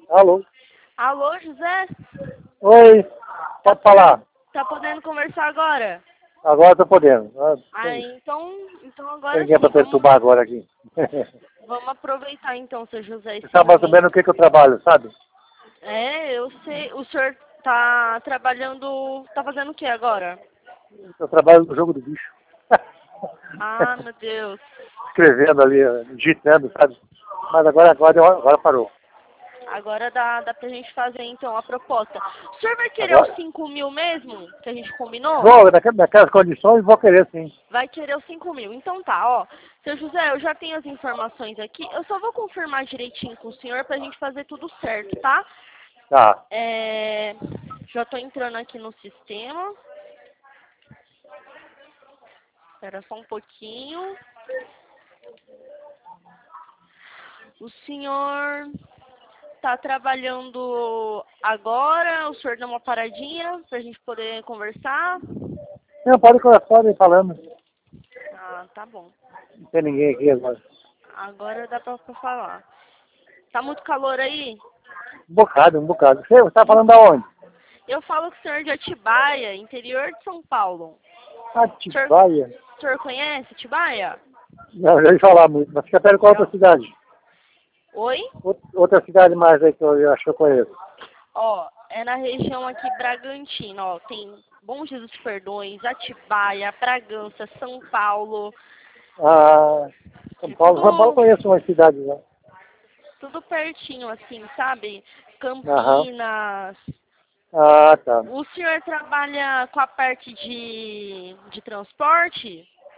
Alô? Alô, José? Oi, pode falar. Tá podendo conversar agora? Agora tô podendo. Então Tem agora ninguém sim, para perturbar agora aqui. vamos aproveitar então, seu José, Você esse sabe mais ou menos momento. o que eu trabalho, sabe? É, eu sei. O senhor tá trabalhando. Tá fazendo o que agora? Eu trabalho no jogo do bicho. Ah, meu Deus. Escrevendo ali, digitando, sabe? Mas agora parou. Agora dá pra gente fazer então a proposta. O senhor vai querer os Agora, 5.000 mesmo? Que a gente combinou? vou, naquelas condições, vou querer sim. Vai querer os 5.000. Então tá, ó. Seu José, eu já tenho as informações aqui. Eu só vou confirmar direitinho com o senhor pra gente fazer tudo certo, tá? Tá. Já tô entrando aqui no sistema. Espera só um pouquinho. O senhor tá trabalhando agora? O senhor dá uma paradinha pra gente poder conversar? Não, pode ir falando. Ah, tá bom. Não tem ninguém aqui agora. Agora dá pra falar. Tá muito calor aí? Um bocado, um bocado. Você tá falando da onde? Eu falo com o senhor de Atibaia, interior de São Paulo. Atibaia? O senhor conhece Atibaia? Não, já ouvi falar muito, mas fica perto de qual outra cidade? Oi? Outra cidade mais aí que eu acho que eu conheço. Ó, é na região aqui Bragantina, ó. Tem Bom Jesus dos Perdões, Atibaia, Bragança, São Paulo. Ah, São Paulo. São Paulo eu Tudo, conheço umas cidades lá. tudo pertinho, assim, sabe? Aham. Campinas. Ah, tá. O senhor trabalha com a parte de transporte?